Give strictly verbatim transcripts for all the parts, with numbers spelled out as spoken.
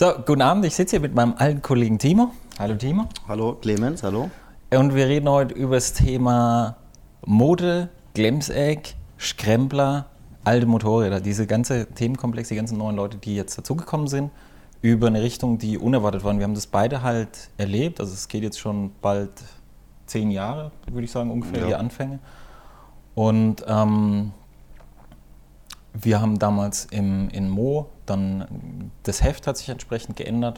So, guten Abend, ich sitze hier mit meinem alten Kollegen Timo. Hallo Timo. Hallo Clemens, hallo. Und wir reden heute über das Thema Mode, Glemseck, Scrambler, alte Motorräder. Diese ganze Themenkomplex, die ganzen neuen Leute, die jetzt dazugekommen sind, über eine Richtung, die unerwartet waren. Wir haben das beide halt erlebt, also es geht jetzt schon bald zehn Jahre, würde ich sagen, ungefähr, ja. die Anfänge. Und ähm, wir haben damals im, in Mo, dann das Heft hat sich entsprechend geändert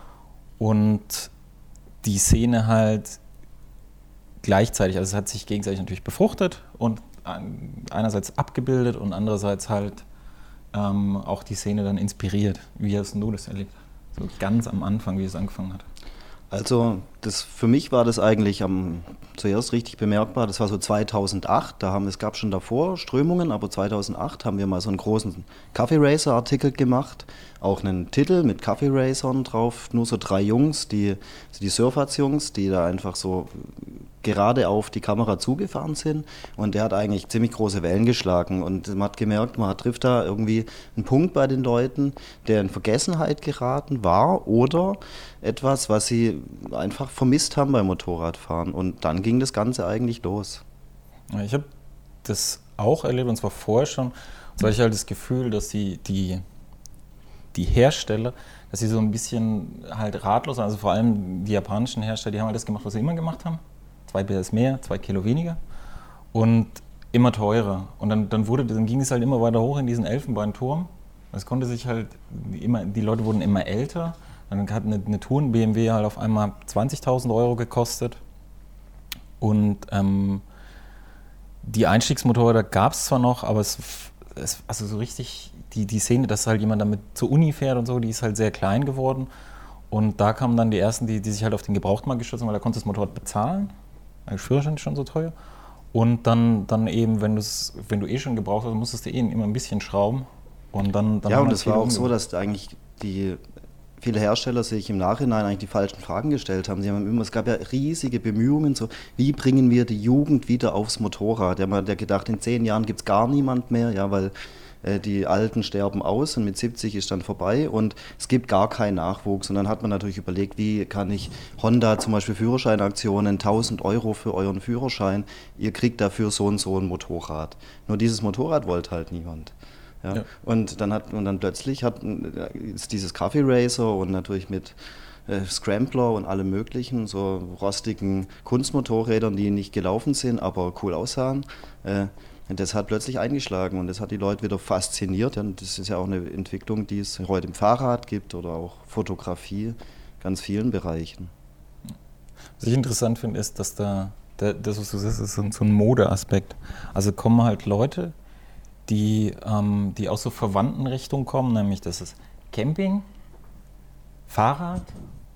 und die Szene halt gleichzeitig, also es hat sich gegenseitig natürlich befruchtet und einerseits abgebildet und andererseits halt ähm, auch die Szene dann inspiriert. Wie hast du das erlebt? So ganz am Anfang, wie es angefangen hat. Also das, für mich war das eigentlich am, zuerst richtig bemerkbar, das war so zweitausendacht, da haben, es gab schon davor Strömungen, aber zweitausendacht haben wir mal so einen großen Coffee Racer Artikel gemacht, auch einen Titel mit Coffee Racern drauf, nur so drei Jungs, die, die Surfax-Jungs, die da einfach so gerade auf die Kamera zugefahren sind und der hat eigentlich ziemlich große Wellen geschlagen und man hat gemerkt, man trifft da irgendwie einen Punkt bei den Leuten, der in Vergessenheit geraten war oder etwas, was sie einfach vermisst haben beim Motorradfahren und dann ging das Ganze eigentlich los. Ich habe das auch erlebt und zwar vorher schon, und zwar hatte ich halt das Gefühl, dass die, die, die Hersteller, dass sie so ein bisschen halt ratlos waren, also vor allem die japanischen Hersteller, die haben halt das gemacht, was sie immer gemacht haben. Zwei P S mehr, zwei Kilo weniger und immer teurer. Und dann, dann, wurde, dann ging es halt immer weiter hoch in diesen Elfenbeinturm. Es konnte sich halt immer, die Leute wurden immer älter. Dann hat eine, eine Touren B M W halt auf einmal zwanzigtausend Euro gekostet. Und ähm, die Einstiegsmotorräder gab es zwar noch, aber es, es also so richtig, die, die Szene, dass halt jemand damit zur Uni fährt und so, die ist halt sehr klein geworden. Und da kamen dann die ersten, die, die sich halt auf den Gebrauchtmarkt gestürzt haben, weil da konntest du das Motorrad bezahlen. Der Führerschein ist schon so teuer. Und dann, dann eben, wenn, wenn du eh schon gebraucht hast, musstest du eh immer ein bisschen schrauben. Und dann, dann ja, und es war auch so, dass eigentlich die viele Hersteller sich im Nachhinein eigentlich die falschen Fragen gestellt haben. Sie haben immer, es gab ja riesige Bemühungen, so wie bringen wir die Jugend wieder aufs Motorrad. Ja, man hat ja gedacht, in zehn Jahren gibt es gar niemand mehr, ja, weil die Alten sterben aus und mit siebzig ist dann vorbei und es gibt gar keinen Nachwuchs. Und dann hat man natürlich überlegt, wie kann ich Honda zum Beispiel Führerscheinaktionen, tausend Euro für euren Führerschein, ihr kriegt dafür so und so ein Motorrad. Nur dieses Motorrad wollte halt niemand. Ja? Ja. Und dann hat und dann plötzlich hat ist dieses Coffee Racer und natürlich mit äh, Scrambler und allem möglichen, so rostigen Kunstmotorrädern, die nicht gelaufen sind, aber cool aussahen, äh, und das hat plötzlich eingeschlagen und das hat die Leute wieder fasziniert. Und das ist ja auch eine Entwicklung, die es heute im Fahrrad gibt oder auch Fotografie, ganz vielen Bereichen. Was ich interessant finde, ist, dass da, das, was du sagst, ist so ein Modeaspekt. Also kommen halt Leute, die, ähm, die aus so verwandten Richtungen kommen, nämlich das ist Camping, Fahrrad,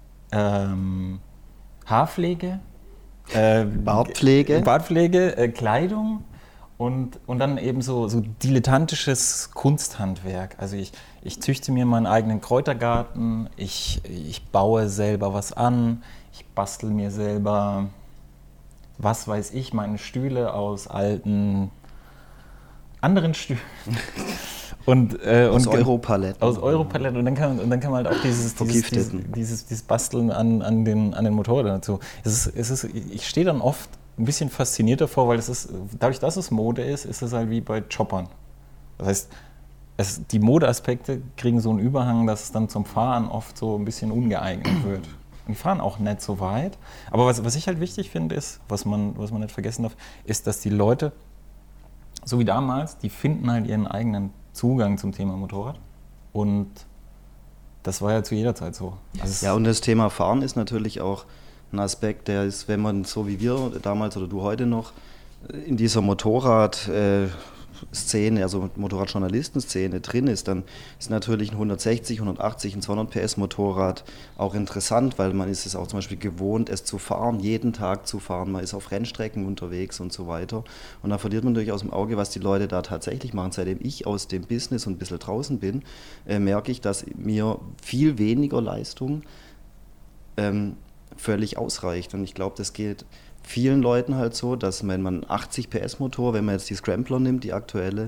ähm, Haarpflege, äh, Bartpflege, Bartpflege äh, Kleidung. Und, und dann eben so, so dilettantisches Kunsthandwerk. Also ich, ich züchte mir meinen eigenen Kräutergarten, ich, ich baue selber was an, ich bastel mir selber, was weiß ich, meine Stühle aus alten anderen Stühlen. Und, äh, aus und, Europaletten. Aus Europaletten. Und dann kann, und dann kann man halt auch dieses, dieses, dieses, dieses, dieses Basteln an, an den, an den Motorrädern dazu. Es ist, es ist, ich stehe dann oft ein bisschen fasziniert davor, weil es ist, dadurch, dass es Mode ist, ist es halt wie bei Choppern. Das heißt, es, die Modeaspekte kriegen so einen Überhang, dass es dann zum Fahren oft so ein bisschen ungeeignet wird. Und die fahren auch nicht so weit. Aber was, was ich halt wichtig finde, ist, was man, was man nicht vergessen darf, ist, dass die Leute, so wie damals, die finden halt ihren eigenen Zugang zum Thema Motorrad. Und das war ja zu jeder Zeit so. Also ja, und das Thema Fahren ist natürlich auch ein Aspekt, der ist, wenn man so wie wir damals oder du heute noch in dieser Motorrad-Szene, also Motorradjournalisten-Szene drin ist, dann ist natürlich ein hundertsechzig, hundertachtzig, ein zweihundert P S Motorrad auch interessant, weil man ist es auch zum Beispiel gewohnt, es zu fahren, jeden Tag zu fahren, man ist auf Rennstrecken unterwegs und so weiter. Und da verliert man natürlich aus dem Auge, was die Leute da tatsächlich machen. Seitdem ich aus dem Business und ein bisschen draußen bin, äh, merke ich, dass mir viel weniger Leistung ähm, völlig ausreicht. Und ich glaube, das geht vielen Leuten halt so, dass wenn man achtzig P S Motor, wenn man jetzt die Scrambler nimmt, die aktuelle,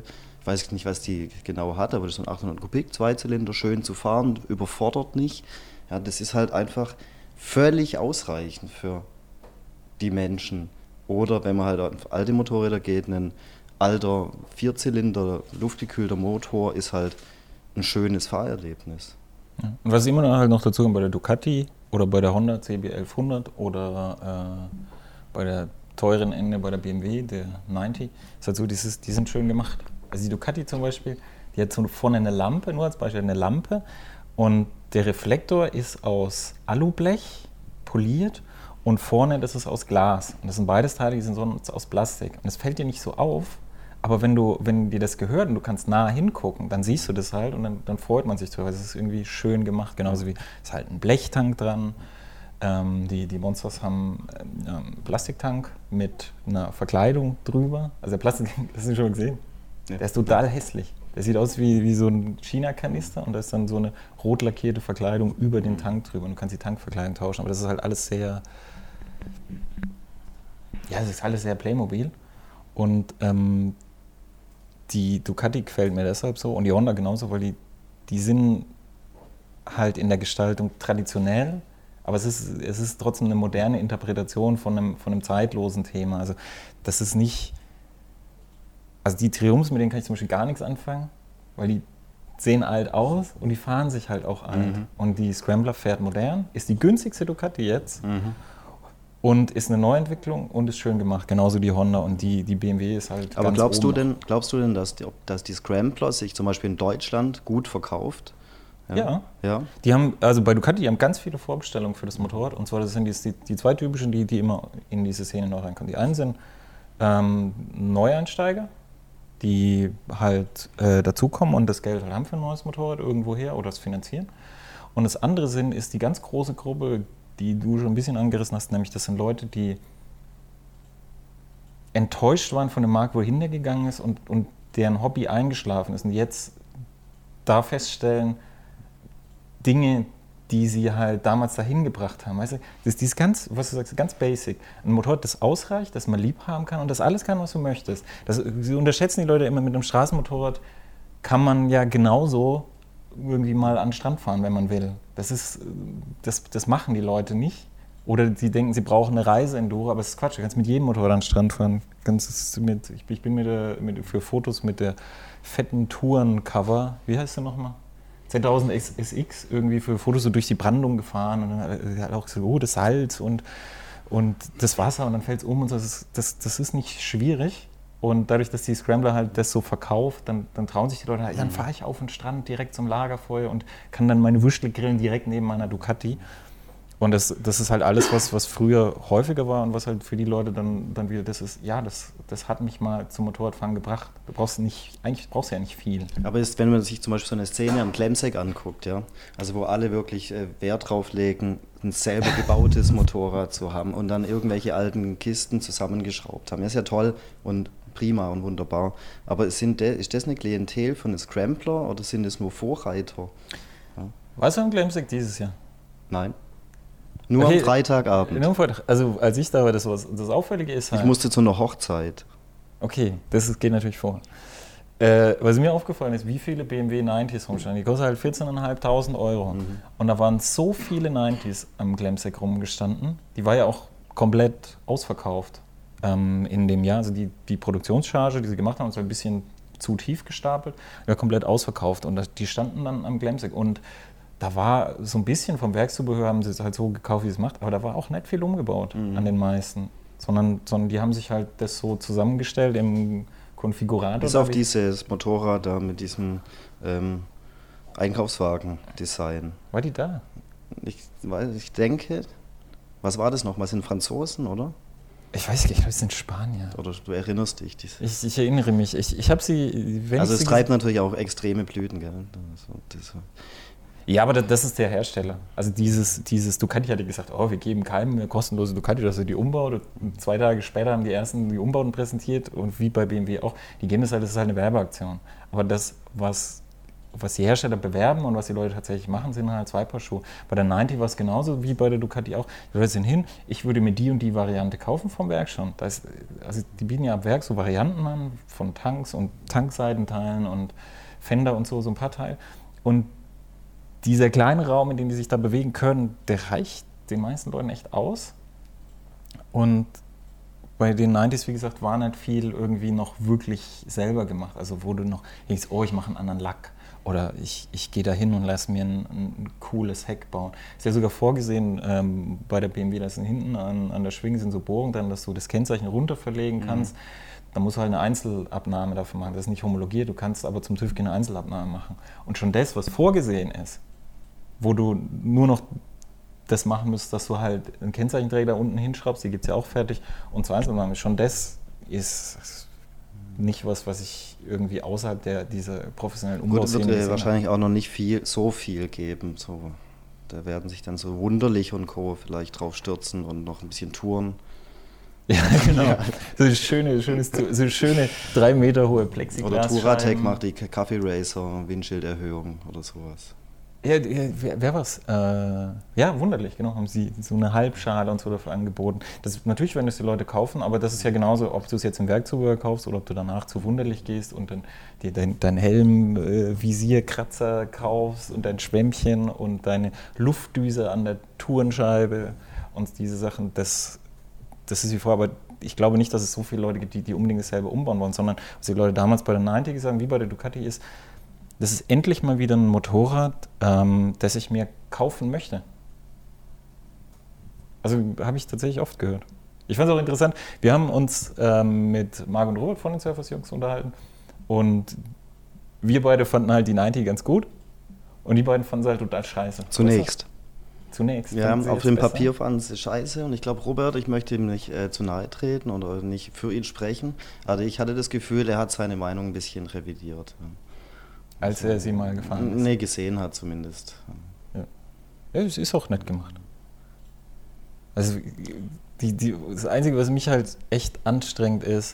weiß nicht, was die genau hat, aber das ist so ein achthundert Kubik, Zweizylinder, schön zu fahren, überfordert nicht. Ja, das ist halt einfach völlig ausreichend für die Menschen. Oder wenn man halt auf alte Motorräder geht, ein alter Vierzylinder, luftgekühlter Motor ist halt ein schönes Fahrerlebnis. Ja. Und was immer halt noch dazu kommt bei der Ducati oder bei der Honda C B elfhundert oder äh, bei der teuren Ende bei der B M W, der neunzig, ist halt so, dieses, die sind schön gemacht. Also die Ducati zum Beispiel, die hat so vorne eine Lampe, nur als Beispiel eine Lampe, und der Reflektor ist aus Alublech poliert und vorne, das ist aus Glas. Und das sind beides Teile, die sind sonst aus Plastik. Und das fällt dir nicht so auf, aber wenn du, wenn dir das gehört und du kannst nah hingucken, dann siehst du das halt und dann, dann freut man sich drüber. Es ist irgendwie schön gemacht, genauso wie es ist halt ein Blechtank dran. Ähm, die, die Monsters haben einen Plastiktank mit einer Verkleidung drüber. Also der Plastiktank, das hast du schon gesehen? Ja. Der ist total hässlich. Der sieht aus wie, wie so ein China-Kanister und da ist dann so eine rot lackierte Verkleidung über den Tank drüber. Und du kannst die Tankverkleidung tauschen, aber das ist halt alles sehr, ja, das ist alles sehr Playmobil. Und ähm, die Ducati gefällt mir deshalb so und die Honda genauso, weil die, die sind halt in der Gestaltung traditionell, aber es ist, es ist trotzdem eine moderne Interpretation von einem, von einem zeitlosen Thema. Also das ist nicht, also die Triumphs, mit denen kann ich zum Beispiel gar nichts anfangen, weil die sehen alt aus und die fahren sich halt auch alt. Mhm. Und die Scrambler fährt modern, ist die günstigste Ducati jetzt. Mhm. Und ist eine Neuentwicklung und ist schön gemacht. Genauso die Honda und die, die B M W ist halt. Aber ganz glaubst oben du denn, glaubst du denn, dass die, dass die Scrambler sich zum Beispiel in Deutschland gut verkauft? Ja. ja. ja. Die haben, also bei Ducati, die haben ganz viele Vorbestellungen für das Motorrad. Und zwar das sind die, die, die zwei typischen, die, die immer in diese Szene noch reinkommen. Die einen sind ähm, Neueinsteiger, die halt äh, dazukommen und das Geld halt haben für ein neues Motorrad irgendwoher oder es finanzieren. Und das andere sind, ist die ganz große Gruppe, die du schon ein bisschen angerissen hast, nämlich das sind Leute, die enttäuscht waren von dem Markt, wohin der gegangen ist und, und deren Hobby eingeschlafen ist und jetzt da feststellen, Dinge, die sie halt damals dahin gebracht haben. Weißt du, das ist dieses ganz, was du sagst, ganz basic. Ein Motorrad, das ausreicht, das man lieb haben kann und das alles kann, was du möchtest. Das, sie unterschätzen die Leute immer, mit einem Straßenmotorrad kann man ja genauso irgendwie mal an den Strand fahren, wenn man will. Das ist, das, das machen die Leute nicht. Oder sie denken, sie brauchen eine Reise-Enduro, aber es ist Quatsch. Du kannst mit jedem Motorrad an den Strand fahren. Ganz mit, ich, ich bin mit der, mit, für Fotos mit der fetten Touren-Cover, wie heißt sie nochmal? zehntausend S X irgendwie für Fotos so durch die Brandung gefahren und dann hat auch so, oh, das Salz und, und das Wasser und dann fällt es um und so. Das ist, das, das ist nicht schwierig. Und dadurch, dass die Scrambler halt das so verkauft, dann, dann trauen sich die Leute, halt, dann fahre ich auf den Strand direkt zum Lagerfeuer und kann dann meine Würstel grillen direkt neben meiner Ducati. Und das, das ist halt alles, was, was früher häufiger war und was halt für die Leute dann, dann wieder das ist, ja, das, das hat mich mal zum Motorradfahren gebracht. Du brauchst nicht, eigentlich brauchst du ja nicht viel. Aber ist, wenn man sich zum Beispiel so eine Szene am Glemsek anguckt, ja, also wo alle wirklich äh, Wert drauf legen, ein selber gebautes Motorrad zu haben und dann irgendwelche alten Kisten zusammengeschraubt haben. Das ist ja toll und prima und wunderbar. Aber sind de, ist das eine Klientel von den Scrambler oder sind das nur Vorreiter? Ja. Warst du am Glemsek dieses Jahr? Nein. Nur okay, am Freitagabend. Nur Freitag. Also als ich da war, das, was, das Auffällige ist halt... Ich musste zu einer Hochzeit. Okay, das ist, geht natürlich vor. Äh, was mir aufgefallen ist, wie viele B M W neunziger rumstanden. Die kosten halt vierzehntausendfünfhundert Euro. Mhm. Und da waren so viele neunziger am Glemsek rumgestanden. Die war ja auch komplett ausverkauft ähm, in dem Jahr. Also die, die Produktionscharge, die sie gemacht haben, ist ein bisschen zu tief gestapelt. Die war komplett ausverkauft. Und das, die standen dann am Glemsek. Und da war so ein bisschen vom Werkszubehör, haben sie es halt so gekauft, wie es macht, aber da war auch nicht viel umgebaut mhm. an den meisten. Sondern, sondern die haben sich halt das so zusammengestellt im Konfigurator. Bis auf dieses Motorrad da mit diesem ähm, Einkaufswagen-Design. War die da? Ich, ich denke, was war das noch? Was sind Franzosen, oder? Ich weiß nicht, ich glaube, es sind Spanier. Oder du erinnerst dich. Ich, ich erinnere mich. Ich, ich habe sie... Wenn also ich es sie treibt natürlich auch extreme Blüten, gell? Das, das, Ja, aber das ist der Hersteller. Also dieses, dieses Ducati hatte gesagt, oh, wir geben keinem eine kostenlose Ducati, dass er die umbaut. Und zwei Tage später haben die ersten die Umbauten präsentiert und wie bei B M W auch. Die geben das halt, das ist halt eine Werbeaktion. Aber das, was was die Hersteller bewerben und was die Leute tatsächlich machen, sind halt zwei Paar Schuhe. Bei der neunzig war es genauso wie bei der Ducati auch. Die Leute sind hin, ich würde mir die und die Variante kaufen vom Werk schon. Da ist, also die bieten ja ab Werk so Varianten an von Tanks und Tankseitenteilen und Fender und so, so ein paar Teile. Und dieser kleine Raum, in dem die sich da bewegen können, der reicht den meisten Leuten echt aus. Und bei den neunziger, wie gesagt, war nicht viel irgendwie noch wirklich selber gemacht. Also wo du noch denkst, oh, ich mache einen anderen Lack. Oder ich, ich gehe da hin und lasse mir ein, ein cooles Heck bauen. Ist ja sogar vorgesehen ähm, bei der B M W, dass hinten an, an der Schwinge sind so Bohrungen, dann, dass du das Kennzeichen runter verlegen kannst. Mhm. Da musst du halt eine Einzelabnahme dafür machen. Das ist nicht homologiert, du kannst aber zum TÜV keine Einzelabnahme machen. Und schon das, was vorgesehen ist, wo du nur noch das machen müsstest, dass du halt einen Kennzeichenträger unten hinschraubst, die gibt es ja auch fertig, und zur Einzelabnahme. Schon das ist nicht was, was ich irgendwie außerhalb der, dieser professionellen Umbauszene Gut, es wird wahrscheinlich auch noch nicht viel, so viel geben. So, da werden sich dann so Wunderlich und Co. vielleicht drauf stürzen und noch ein bisschen touren. Ja, genau. Ja. So eine schöne, schönes, so eine schöne drei Meter hohe Plexiglas. Oder Touratec macht die Kaffee Racer, Windschilderhöhung oder sowas. Ja, wer, wer war's? Äh, ja, Wunderlich, genau, haben sie so eine Halbschale und so dafür angeboten. Das ist, natürlich werden das die Leute kaufen, aber das ist ja genauso, ob du es jetzt im Werkzubehör kaufst oder ob du danach zu Wunderlich gehst und dann dir dein, dein Helm, äh, Visierkratzer kaufst und dein Schwämmchen und deine Luftdüse an der Tourenscheibe und diese Sachen, das, das ist wie vorher, aber ich glaube nicht, dass es so viele Leute gibt, die, die unbedingt dasselbe umbauen wollen, sondern was die Leute damals bei der neunzig gesagt haben, wie bei der Ducati ist, das ist endlich mal wieder ein Motorrad, ähm, das ich mir kaufen möchte. Also habe ich tatsächlich oft gehört. Ich fand es auch interessant, wir haben uns ähm, mit Marc und Robert von den Surfers Jungs unterhalten und wir beide fanden halt die neunzig ganz gut und die beiden fanden sie halt total scheiße. Zunächst. Zunächst. Ja, auf dem Papier fanden sie scheiße und ich glaube, Robert, ich möchte ihm nicht äh, zu nahe treten oder nicht für ihn sprechen, aber ich hatte das Gefühl, er hat seine Meinung ein bisschen revidiert. Als er sie mal gefahren ist? Nee, gesehen hat zumindest. Ja, ja, das ist auch nett gemacht. Also die, die, das Einzige, was mich halt echt anstrengend ist,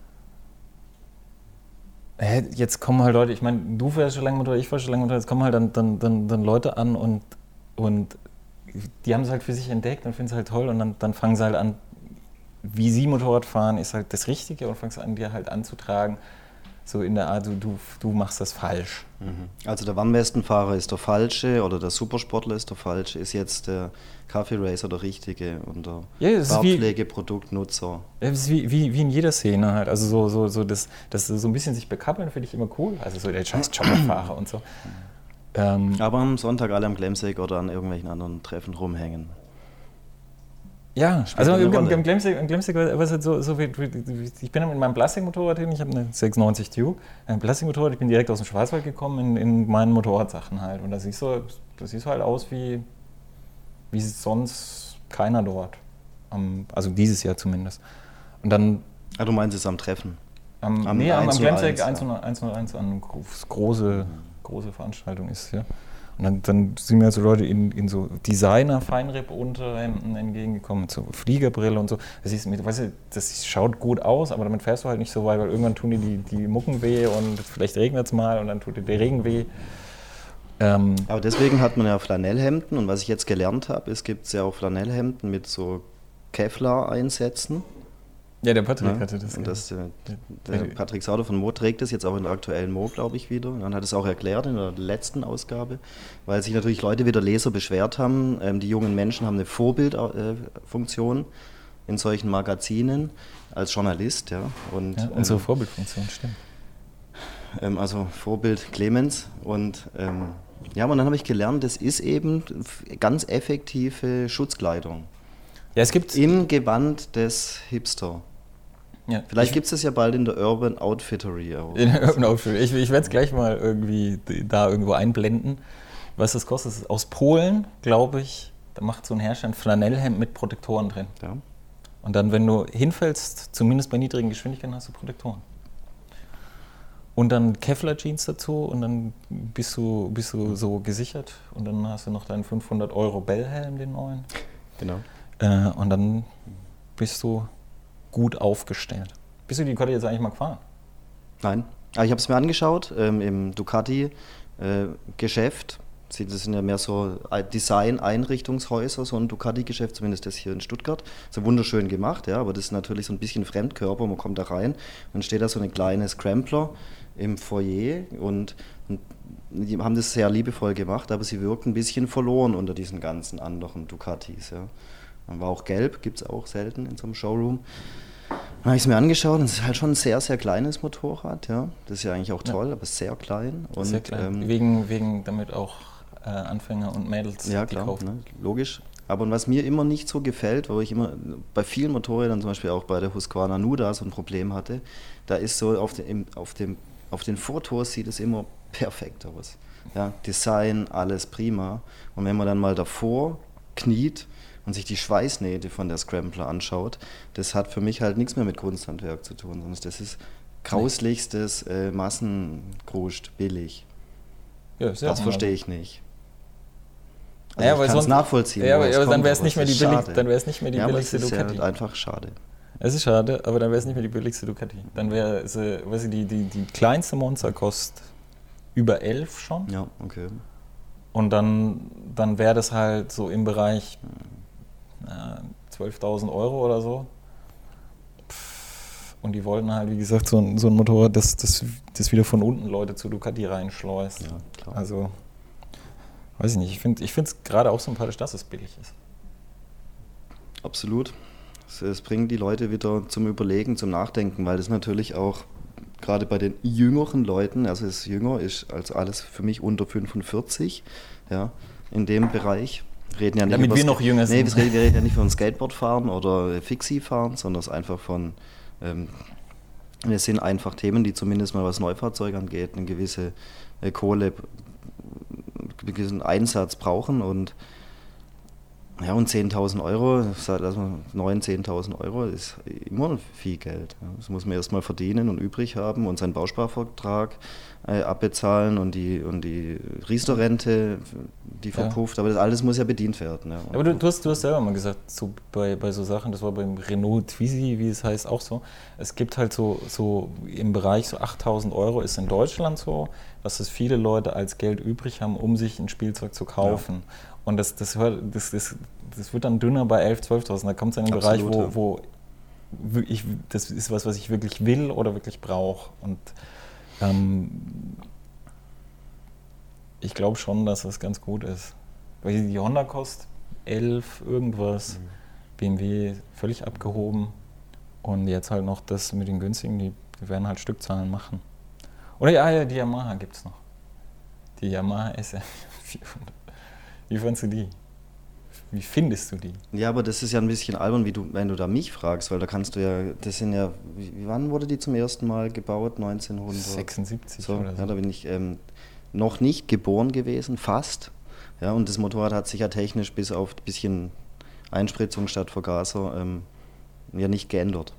jetzt kommen halt Leute, ich meine, du fährst schon lange Motorrad, ich fahr schon lange Motorrad, jetzt kommen halt dann, dann, dann, dann Leute an und, und die haben es halt für sich entdeckt und finden es halt toll und dann, dann fangen sie halt an, wie sie Motorrad fahren, ist halt das Richtige und fangen sie an, dir halt anzutragen. So in der Art, du, du, du machst das falsch. Also der Warmwestenfahrer ist der Falsche oder der Supersportler ist der Falsche, ist jetzt der Kaffee Racer der Richtige und der ja, Farbpflegeproduktnutzer. Das ist wie, wie, wie in jeder Szene halt. Also so, so, so das, das so ein bisschen sich bekappeln finde ich immer cool. Also so der scheiß Chopperfahrer und so. Ähm, Aber am Sonntag alle am Glemsig oder an irgendwelchen anderen Treffen rumhängen. Ja, also im, im, im Glemsig, im Glemsig war es halt so, so wie, ich bin dann mit meinem Plastikmotorrad hin, ich habe eine sechsundneunzig Duke, ein Plastikmotorrad, ich bin direkt aus dem Schwarzwald gekommen in, in meinen Motorradsachen halt und das sieht so, das sieht so halt aus wie, wie sonst keiner dort, um, also dieses Jahr zumindest. Und dann... Ah, du meinst es am Treffen? Am, am, nee, am, am Glemsig eins null eins an, große, große Veranstaltung ist, ja. Und dann, dann sind mir so Leute in, in so Designer-Feinripp-Unterhemden entgegengekommen, mit so Fliegerbrille und so. Das, ist, weißt du, das schaut gut aus, aber damit fährst du halt nicht so weit, weil irgendwann tun dir die, die Mucken weh und vielleicht regnet es mal und dann tut dir der Regen weh. Ähm aber deswegen hat man ja Flanellhemden und was ich jetzt gelernt habe, es gibt ja auch Flanellhemden mit so Kevlar-Einsätzen. Ja, der Patrick ja, hatte das. Und das der, der Patrick Sauter von Mo trägt das jetzt auch in der aktuellen Mo, glaube ich, wieder. Und dann hat es auch erklärt in der letzten Ausgabe, weil sich natürlich Leute wieder Leser beschwert haben. Ähm, die jungen Menschen haben eine Vorbildfunktion äh, in solchen Magazinen als Journalist. Ja. Und, ja, unsere ähm, Vorbildfunktion, stimmt. Ähm, also Vorbild Clemens. Und ähm, ja, und dann habe ich gelernt, das ist eben ganz effektive Schutzkleidung. Ja, es gibt im Gewand des Hipster. Ja, Vielleicht gibt es das ja bald in der Urban Outfittery. In der Urban Outfittery. Ich, ich werde es gleich mal irgendwie da irgendwo einblenden, was das kostet. Das ist aus Polen, glaube ich. Da macht so ein Hersteller ein Flanellhemd mit Protektoren drin. Ja. Und dann, wenn du hinfällst, zumindest bei niedrigen Geschwindigkeiten, hast du Protektoren. Und dann Kevlar-Jeans dazu und dann bist du, bist du so gesichert. Und dann hast du noch deinen fünfhundert Euro Bell-Helm, den neuen. Genau. Äh, und dann bist du gut aufgestellt. Bist du die Ducati jetzt eigentlich mal gefahren? Nein, aber ich habe es mir angeschaut ähm, im Ducati äh, Geschäft. Das sind ja mehr so Design-Einrichtungshäuser, so ein Ducati-Geschäft, zumindest das hier in Stuttgart. So wunderschön gemacht, ja, aber das ist natürlich so ein bisschen Fremdkörper. Man kommt da rein, dann steht da so eine kleine Scrambler im Foyer und, und die haben das sehr liebevoll gemacht, aber sie wirkt ein bisschen verloren unter diesen ganzen anderen Ducatis. Ja. Dann war auch gelb, gibt es auch selten in so einem Showroom. Dann habe ich es mir angeschaut und es ist halt schon ein sehr, sehr kleines Motorrad. Ja. Das ist ja eigentlich auch toll, ja. aber sehr klein. Und, sehr klein. Ähm, wegen, wegen damit auch äh, Anfänger und Mädels ja, die klar, kaufen. Ne, logisch. Aber was mir immer nicht so gefällt, wo ich immer bei vielen Motorrädern, zum Beispiel auch bei der Husqvarna Nuda, so ein Problem hatte, da ist so auf, den, auf, dem, auf den Fotos sieht es immer perfekt aus. Ja, Design, alles prima. Und wenn man dann mal davor kniet und sich die Schweißnähte von der Scrambler anschaut, das hat für mich halt nichts mehr mit Kunsthandwerk zu tun, sondern das ist grauslichstes äh, Massengruscht, billig. Ja, das verstehe ich nicht. Also ja, ich kann es nachvollziehen. Ja, aber, aber dann wäre es nicht mehr die billig, dann wäre es nicht mehr die ja, billigste aber es ist Ducati. Ja einfach schade. Es ist schade, aber dann wäre es nicht mehr die billigste Ducati. Dann wäre es, äh, weiß ich, die, die, die kleinste Monster kostet über elf schon. Ja, okay. Und dann, dann wäre das halt so im Bereich äh, zwölftausend Euro oder so. Und die wollten halt, wie gesagt, so ein, so ein Motorrad, das, das, das wieder von unten Leute zu Ducati reinschleust. Ja, klar. Also, weiß ich nicht. Ich finde ich es gerade auch sympathisch, dass es billig ist. Absolut. Es, es bringt die Leute wieder zum Überlegen, zum Nachdenken, weil das natürlich auch gerade bei den jüngeren Leuten, also es jünger ist als alles für mich unter fünfundvierzig, ja, in dem Bereich. Reden ja nicht Damit wir noch jünger sind. Nee, wir reden, wir reden ja nicht von Skateboardfahren oder Fixie-Fahren, sondern es ist einfach von, ähm, es sind einfach Themen, die zumindest mal was Neufahrzeug angeht, eine gewisse äh, Kohle, einen gewissen Einsatz brauchen und ja, und zehntausend Euro, also neuntausend, zehntausend Euro ist immer viel Geld. Das muss man erstmal verdienen und übrig haben und seinen Bausparvertrag äh, abbezahlen und die, und die Riester-Rente, die verpufft, ja. Aber das alles muss ja bedient werden. Ja. Aber du, du, hast, du hast selber mal gesagt, so bei, bei so Sachen, das war beim Renault Twizy, wie es heißt, auch so, es gibt halt so, so im Bereich so achttausend Euro ist in Deutschland so, dass es viele Leute als Geld übrig haben, um sich ein Spielzeug zu kaufen. Ja. Und das, das, das, das, das wird dann dünner bei elftausend, zwölftausend. Da kommt es in den Bereich, wo, wo ich, das ist was, was ich wirklich will oder wirklich brauche. Und ähm, ich glaube schon, dass das ganz gut ist. Weil die Honda kostet elf irgendwas, mhm. B M W völlig abgehoben. Und jetzt halt noch das mit den günstigen, die, die werden halt Stückzahlen machen. Oder ja, ja die Yamaha gibt es noch. Die Yamaha S R vierhundert. Wie fandst du die? Wie findest du die? Ja, aber das ist ja ein bisschen albern, wie du, wenn du da mich fragst, weil da kannst du ja, das sind ja, wie, wann wurde die zum ersten Mal gebaut? neunzehnhundertsechsundsiebzig so, oder so. Ja, da bin ich ähm, noch nicht geboren gewesen, fast. Ja, und das Motorrad hat sich ja technisch bis auf ein bisschen Einspritzung statt Vergaser ähm, ja nicht geändert.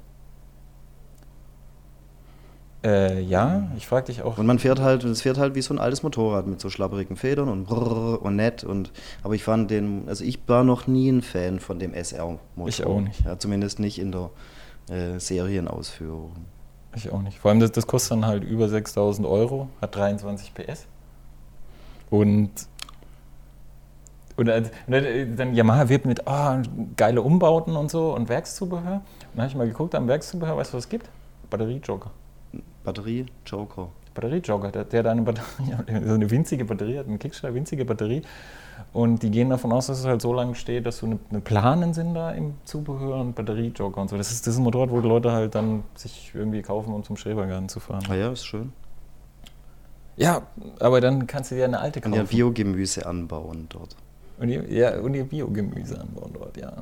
Äh, ja, ich frage dich auch. Und man fährt halt, es fährt halt wie so ein altes Motorrad mit so schlapperigen Federn und brrr und nett und, aber ich fand den, also ich war noch nie ein Fan von dem S R-Motor. Ich auch nicht. Ja, zumindest nicht in der äh, Serienausführung. Ich auch nicht. Vor allem das, das kostet dann halt über sechstausend Euro, hat dreiundzwanzig P S und und dann Yamaha wirbt mit oh, geile Umbauten und so und Werkszubehör. Und dann habe ich mal geguckt am Werkszubehör, weißt du, was es gibt? Batteriejogger. Batterie-Joker. Batteriejogger, der, der hat eine Batterie, so eine winzige Batterie, hat eine Kickstarter, winzige Batterie. Und die gehen davon aus, dass es halt so lange steht, dass so eine, eine Planen sind da im Zubehör und Batteriejogger und so. Das ist, das ist ein Motorrad, wo die Leute halt dann sich irgendwie kaufen, um zum Schrebergarten zu fahren. Ah ja, ist schön. Ja, aber dann kannst du dir eine alte kaufen. Und ihr Biogemüse anbauen dort. Und ihr, ja, und ihr Biogemüse anbauen dort, ja.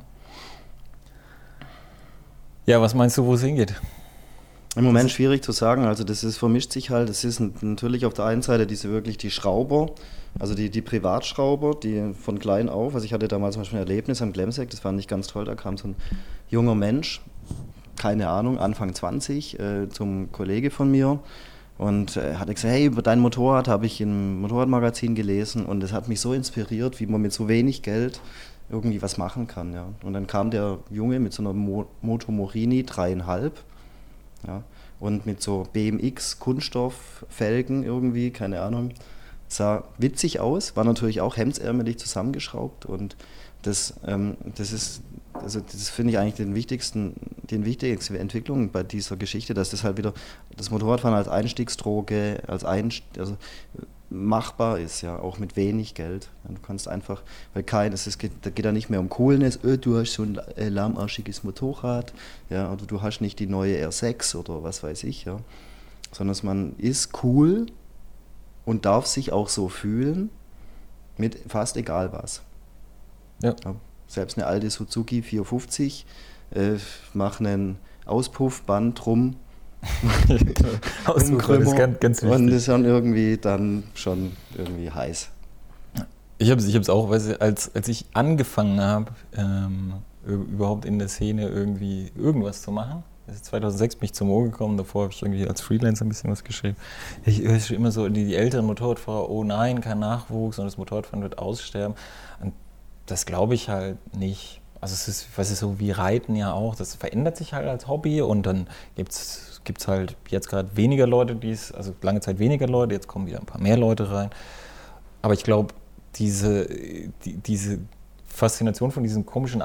Ja, was meinst du, wo es hingeht? Im Moment schwierig zu sagen, also das ist, vermischt sich halt, das ist natürlich auf der einen Seite diese wirklich die Schrauber, also die, die Privatschrauber, die von klein auf, also ich hatte damals zum Beispiel ein Erlebnis am Glemseck, das fand ich ganz toll, da kam so ein junger Mensch, keine Ahnung, Anfang zwanzig, äh, zum Kollege von mir und äh, hat gesagt, hey, über dein Motorrad habe ich im Motorradmagazin gelesen und das hat mich so inspiriert, wie man mit so wenig Geld irgendwie was machen kann. Ja. Und dann kam der Junge mit so einer Mo- Moto Morini dreieinhalb, ja, und mit so B M X Kunststofffelgen irgendwie, keine Ahnung, sah witzig aus, war natürlich auch hemdsärmelig zusammengeschraubt und das, ähm, das ist, also das finde ich eigentlich den wichtigsten, den wichtigste Entwicklung bei dieser Geschichte, dass das halt wieder das Motorradfahren als Einstiegsdroge, als Einst also machbar ist, ja, auch mit wenig Geld. Du kannst einfach, weil kein, es geht, da geht ja nicht mehr um Coolness, öh, du hast so ein äh, lahmarschiges Motorrad, ja, oder du hast nicht die neue R sechs oder was weiß ich, ja, sondern man ist cool und darf sich auch so fühlen mit fast egal was. Ja. Ja, selbst eine alte Suzuki vierhundertfünfzig, äh, mach einen Auspuffband rum, Auspuff, das ist ganz, ganz wichtig. Und ist dann irgendwie dann schon irgendwie heiß. Ich habe es ich auch, weil als, als ich angefangen habe, ähm, überhaupt in der Szene irgendwie irgendwas zu machen, also zweitausendsechs bin ich zum Mo gekommen, davor habe ich irgendwie als Freelancer ein bisschen was geschrieben. Ich höre immer so, die, die älteren Motorradfahrer, oh nein, kein Nachwuchs und das Motorradfahren wird aussterben. Und das glaube ich halt nicht. Also es ist, was ist so wie Reiten ja auch, das verändert sich halt als Hobby und dann gibt es halt jetzt gerade weniger Leute, die es, also lange Zeit weniger Leute, jetzt kommen wieder ein paar mehr Leute rein. Aber ich glaube, diese, die, diese Faszination von diesem komischen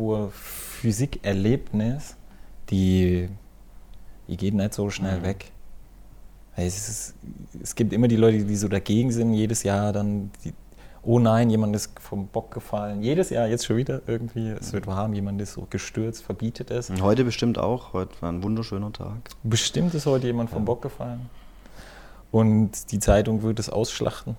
Einspur-Physik-Erlebnis, die, die geht nicht so schnell mhm. weg. Es, ist, es gibt immer die Leute, die so dagegen sind, jedes Jahr dann, die, oh nein, jemand ist vom Bock gefallen. Jedes Jahr, jetzt schon wieder irgendwie, es wird warm, jemand ist so gestürzt, verbietet es. Und heute bestimmt auch, heute war ein wunderschöner Tag. Bestimmt ist heute jemand vom ja. Bock gefallen. Und die Zeitung wird es ausschlachten.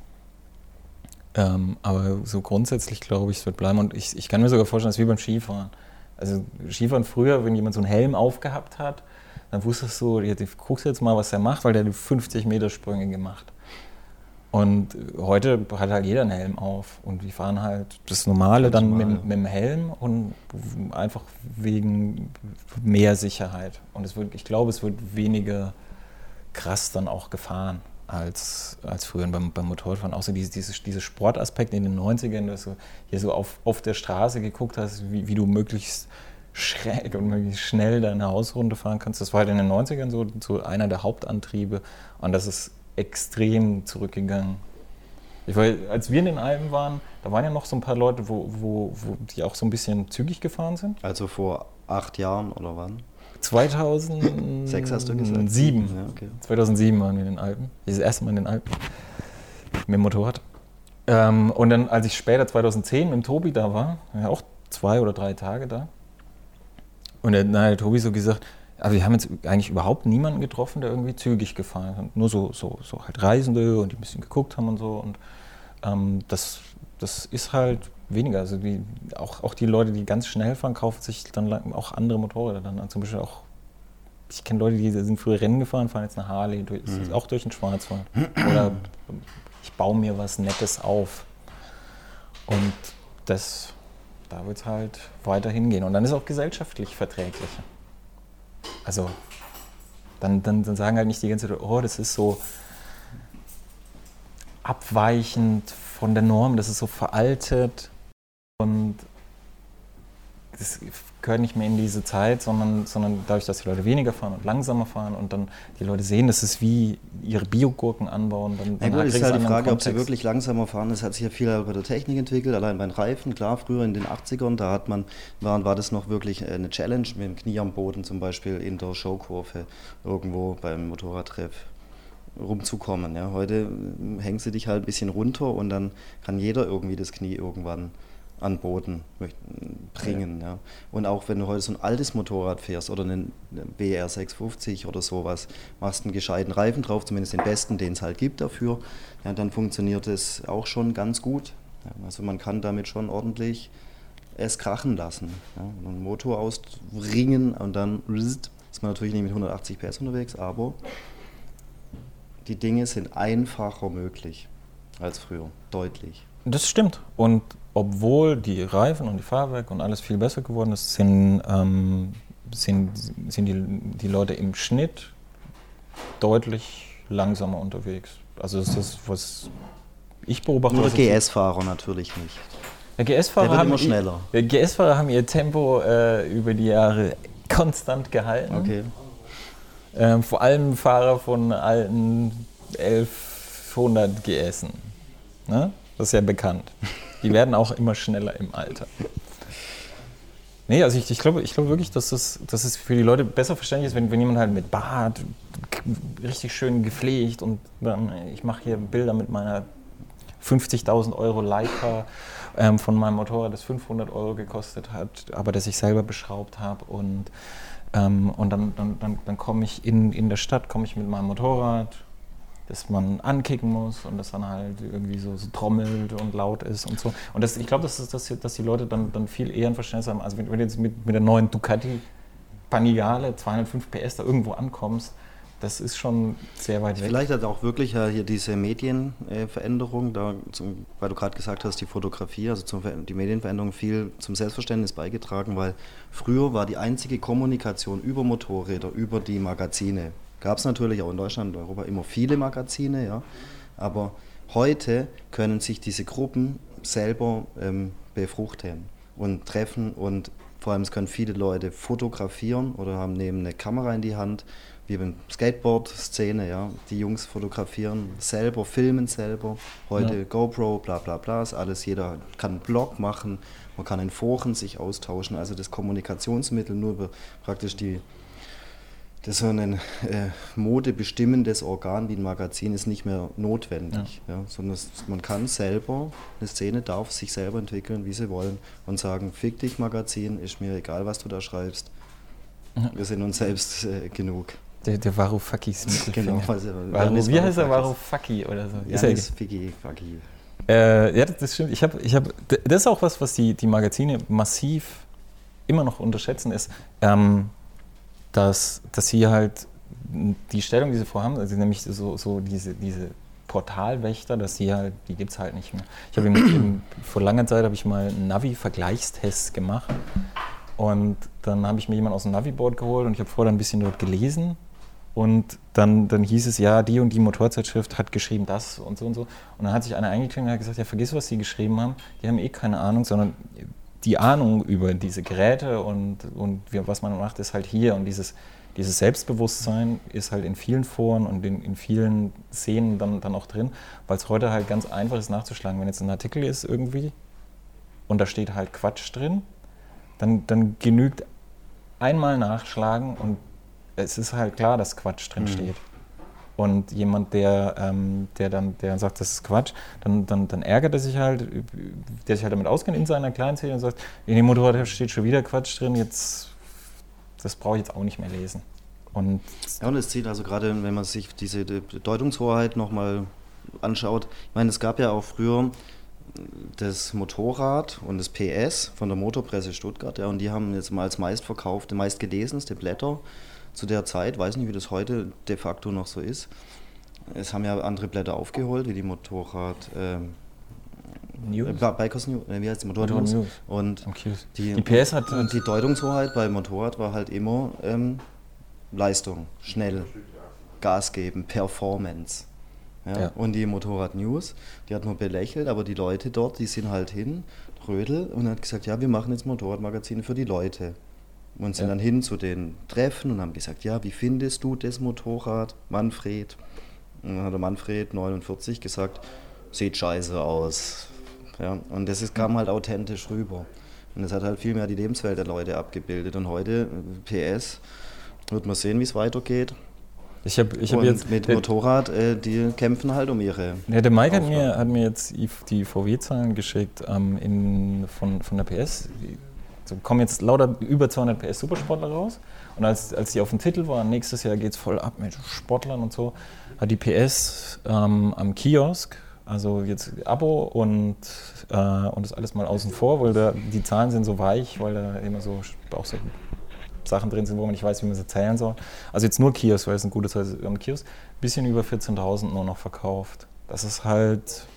Ähm, aber so grundsätzlich glaube ich, es wird bleiben. Und ich, ich kann mir sogar vorstellen, es ist wie beim Skifahren. Also Skifahren früher, wenn jemand so einen Helm aufgehabt hat, dann wusstest du, du guckst jetzt mal, was er macht, weil der hat fünfzig Meter Sprünge gemacht. Und heute hat halt jeder einen Helm auf und die fahren halt das Normale das dann normal. mit, mit dem Helm und einfach wegen mehr Sicherheit. Und es wird, ich glaube, es wird weniger krass dann auch gefahren als, als früher beim, beim Motorradfahren. Auch so diese, diese, diese Sportaspekte in den neunzigern, dass du hier so auf, auf der Straße geguckt hast, wie, wie du möglichst schräg und möglichst schnell deine Hausrunde fahren kannst. Das war halt in den neunzigern so, so einer der Hauptantriebe und das ist extrem zurückgegangen. Ich weiß, als wir in den Alpen waren, da waren ja noch so ein paar Leute, wo, wo, wo die auch so ein bisschen zügig gefahren sind. Also vor acht Jahren oder wann? zweitausendsechs hast du gesagt? sieben. Ja, okay. zweitausendsieben waren wir in den Alpen. Das erste Mal in den Alpen. Mit dem Motorrad. Ähm, und dann, als ich später zweitausendzehn mit dem Tobi da war, ja auch zwei oder drei Tage da. Und dann hat der Tobi so gesagt, aber wir haben jetzt eigentlich überhaupt niemanden getroffen, der irgendwie zügig gefahren hat. Nur so, so, so halt Reisende und die ein bisschen geguckt haben und so. Und ähm, das, das ist halt weniger. Also die, auch, auch die Leute, die ganz schnell fahren, kaufen sich dann auch andere Motorräder dann an. Zum Beispiel auch, ich kenne Leute, die sind früher Rennen gefahren, fahren jetzt eine Harley, durch, mhm. auch durch den Schwarzwald. Oder ich baue mir was Nettes auf. Und das, da wird es halt weiter hingehen. Und dann ist es auch gesellschaftlich verträglicher. Also, dann, dann, dann sagen halt nicht die ganze Zeit, oh, das ist so abweichend von der Norm, das ist so veraltet und das gehört nicht mehr in diese Zeit, sondern, sondern dadurch, dass die Leute weniger fahren und langsamer fahren und dann die Leute sehen, das ist wie ihre Biogurken anbauen. Dann, ja, gut, ist halt die Frage, ob sie wirklich langsamer fahren. Das hat sich ja viel bei der Technik entwickelt, allein bei den Reifen. Klar, früher in den achtzigern, da hat man, war, war das noch wirklich eine Challenge, mit dem Knie am Boden zum Beispiel in der Showkurve irgendwo beim Motorradtreff rumzukommen. Ja. Heute hängst du dich halt ein bisschen runter und dann kann jeder irgendwie das Knie irgendwann an Boden bringen. Ja. Ja. Und auch wenn du heute so ein altes Motorrad fährst oder einen B R sechshundertfünfzig oder sowas, machst einen gescheiten Reifen drauf, zumindest den besten, den es halt gibt dafür, ja, dann funktioniert es auch schon ganz gut. Ja. Also man kann damit schon ordentlich es krachen lassen. Ja. Einen Motor ausringen und dann ist man natürlich nicht mit hundertachtzig P S unterwegs, aber die Dinge sind einfacher möglich als früher, deutlich. Das stimmt. Und obwohl die Reifen und die Fahrwerke und alles viel besser geworden ist, sind, ähm, sind, sind die, die Leute im Schnitt deutlich langsamer unterwegs. Also das ist das, was ich beobachte. Nur G S-Fahrer natürlich nicht. Ja, G S-Fahrer haben, immer schneller. G S-Fahrer haben ihr Tempo äh, über die Jahre konstant gehalten. Okay. Ähm, vor allem Fahrer von alten elfhundert G S. Ne? Das ist ja bekannt. Die werden auch immer schneller im Alter. Nee, also ich, ich glaube ich glaub wirklich, dass es dass das für die Leute besser verständlich ist, wenn, wenn jemand halt mit Bart, richtig schön gepflegt und dann, ich mache hier Bilder mit meiner fünfzigtausend Euro Leica ähm, von meinem Motorrad, das fünfhundert Euro gekostet hat, aber das ich selber beschraubt habe und, ähm, und dann, dann, dann, dann komme ich in, in der Stadt, komme ich mit meinem Motorrad, das man ankicken muss und das dann halt irgendwie so, so trommelt und laut ist und so. Und das, ich glaube, dass, das, dass die Leute dann, dann viel eher ein Verständnis haben. Also wenn, wenn du jetzt mit, mit der neuen Ducati Panigale zweihundertfünf P S da irgendwo ankommst, das ist schon sehr weit weg. Vielleicht hat auch wirklich ja hier diese Medienveränderung, da zum, weil du gerade gesagt hast, die Fotografie, also zum, die Medienveränderung viel zum Selbstverständnis beigetragen, weil früher war die einzige Kommunikation über Motorräder, über die Magazine. Gab es natürlich auch in Deutschland und Europa immer viele Magazine, ja, aber heute können sich diese Gruppen selber ähm, befruchten und treffen und vor allem es können viele Leute fotografieren oder haben nehmen eine Kamera in die Hand, wie beim Skateboard-Szene, ja, die Jungs fotografieren selber, filmen selber, heute ja. GoPro, bla bla bla, ist alles, jeder kann einen Blog machen, man kann in Foren sich austauschen, also das Kommunikationsmittel nur über praktisch die Das ist so ein äh, modebestimmendes Organ wie ein Magazin ist nicht mehr notwendig, ja. Ja, sondern es, man kann selber, eine Szene darf sich selber entwickeln, wie sie wollen und sagen, fick dich Magazin, ist mir egal, was du da schreibst, ja. Wir sind uns selbst äh, genug. Der, der Varoufakis Genau, also, Varu, wie heißt er, Varoufaki oder so? Janis Figi, Fagi. Äh, ja, das stimmt. Ich hab, ich hab, das ist auch was, was die, die Magazine massiv immer noch unterschätzen, ist, ähm, Dass, dass sie halt die Stellung, die sie vorhaben, also nämlich so, so diese, diese Portalwächter, dass die halt, die gibt es halt nicht mehr. Ich habe eben, vor langer Zeit habe ich mal einen Navi-Vergleichstest gemacht und dann habe ich mir jemanden aus dem Navi-Board geholt und ich habe vorher ein bisschen dort gelesen und dann, dann hieß es, ja, die und die Motorzeitschrift hat geschrieben das und so und so und dann hat sich einer eingeklinkt und hat gesagt, ja, vergiss, was die geschrieben haben, die haben eh keine Ahnung, sondern die Ahnung über diese Geräte und, und was man macht, ist halt hier. Und dieses, dieses Selbstbewusstsein ist halt in vielen Foren und in, in vielen Szenen dann, dann auch drin, weil es heute halt ganz einfach ist nachzuschlagen. Wenn jetzt ein Artikel ist irgendwie und da steht halt Quatsch drin, dann, dann genügt einmal nachschlagen und es ist halt klar, dass Quatsch drin steht. Mhm. Und jemand, der, ähm, der dann der sagt, das ist Quatsch, dann, dann, dann ärgert er sich halt, der sich halt damit auskennt in seiner kleinen Szene und sagt, in dem Motorrad steht schon wieder Quatsch drin, jetzt, das brauche ich jetzt auch nicht mehr lesen. Und ja, und es zieht also gerade, wenn man sich diese Deutungshoheit nochmal anschaut, ich meine, es gab ja auch früher das Motorrad und das P S von der Motorpresse Stuttgart, ja, und die haben jetzt mal als meistverkaufte, meistgelesenste Blätter zu der Zeit, weiß nicht, wie das heute de facto noch so ist. Es haben ja andere Blätter aufgeholt, wie die Motorrad ähm, News? Äh, Bikers News, wie heißt die Motorrad News? News. Und die, die P S hat und die Deutungshoheit bei Motorrad war halt immer ähm, Leistung, schnell, Gas geben, Performance. Ja? Ja. Und die Motorrad News, die hat nur belächelt, aber die Leute dort, die sind halt hin, Rödel, und hat gesagt, ja, wir machen jetzt Motorradmagazine für die Leute. Und sind ja. dann hin zu den Treffen und haben gesagt, ja, wie findest du das Motorrad, Manfred? Und dann hat der Manfred, neunundvierzig, gesagt, sieht scheiße aus. Ja, und das ist, kam halt authentisch rüber. Und das hat halt viel mehr die Lebenswelt der Leute abgebildet. Und heute, P S, wird man sehen, wie es weitergeht. Ich hab, ich hab und jetzt, mit Motorrad, äh, die kämpfen halt um ihre... Ja, der Mike hat mir, hat mir jetzt die V W-Zahlen geschickt ähm, in, von, von der P S. So kommen jetzt lauter über zweihundert P S Supersportler raus und als, als die auf dem Titel waren, nächstes Jahr geht es voll ab mit Sportlern und so, hat die P S ähm, am Kiosk, also jetzt Abo und, äh, und das alles mal außen vor, weil da, die Zahlen sind so weich, weil da immer so auch so Sachen drin sind, wo man nicht weiß, wie man sie zählen soll. Also jetzt nur Kiosk, weil es ein gutes Haus am Kiosk, ein bisschen über vierzehntausend nur noch verkauft. Das ist halt,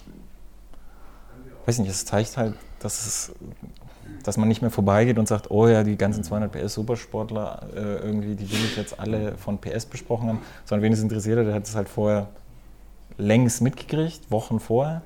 weiß nicht, es zeigt halt, dass es dass man nicht mehr vorbeigeht und sagt, oh ja, die ganzen zweihundert P S Supersportler, äh, irgendwie, die will ich jetzt alle von P S besprochen haben, sondern wen es interessiert hat, der hat es halt vorher längst mitgekriegt, Wochen vorher.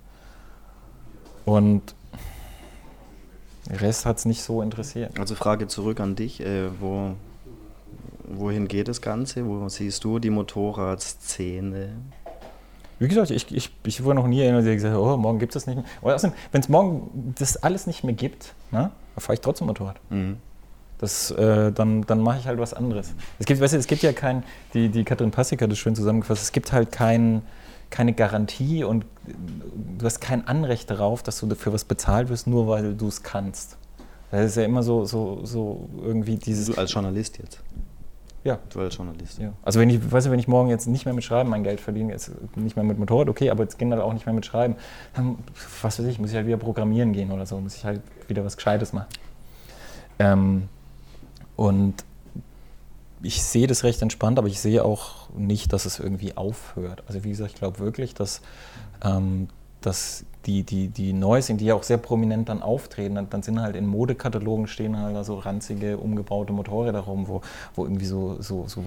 Und der Rest hat es nicht so interessiert. Also Frage zurück an dich, äh, wo, wohin geht das Ganze? Wo siehst du die Motorradszene? Wie gesagt, ich, ich, ich wurde noch nie einer, der gesagt hat, oh, morgen gibt es das nicht mehr. Wenn es morgen das alles nicht mehr gibt, ne, dann fahre ich trotzdem Motorrad. Mhm. Das, äh, dann dann mache ich halt was anderes. Es gibt, weißt du, es gibt ja kein, die, die Katrin Passig hat das schön zusammengefasst, es gibt halt kein, keine Garantie und du hast kein Anrecht darauf, dass du dafür was bezahlt wirst, nur weil du es kannst. Das ist ja immer so, so, so irgendwie dieses... Du als Journalist jetzt? Ja. Du als Journalist. Ja. Also wenn ich, weißt du, wenn ich morgen jetzt nicht mehr mit Schreiben mein Geld verdiene, jetzt nicht mehr mit Motorrad, okay, aber jetzt generell auch nicht mehr mit Schreiben, dann, was weiß ich, muss ich halt wieder programmieren gehen oder so, muss ich halt wieder was Gescheites machen. Ähm, und ich sehe das recht entspannt, aber ich sehe auch nicht, dass es irgendwie aufhört. Also wie gesagt, ich glaube wirklich, dass, ähm, dass die, die, die Neues, die ja auch sehr prominent dann auftreten, dann, dann sind halt in Modekatalogen stehen halt da so ranzige, umgebaute Motorräder rum, wo, wo irgendwie so, so, so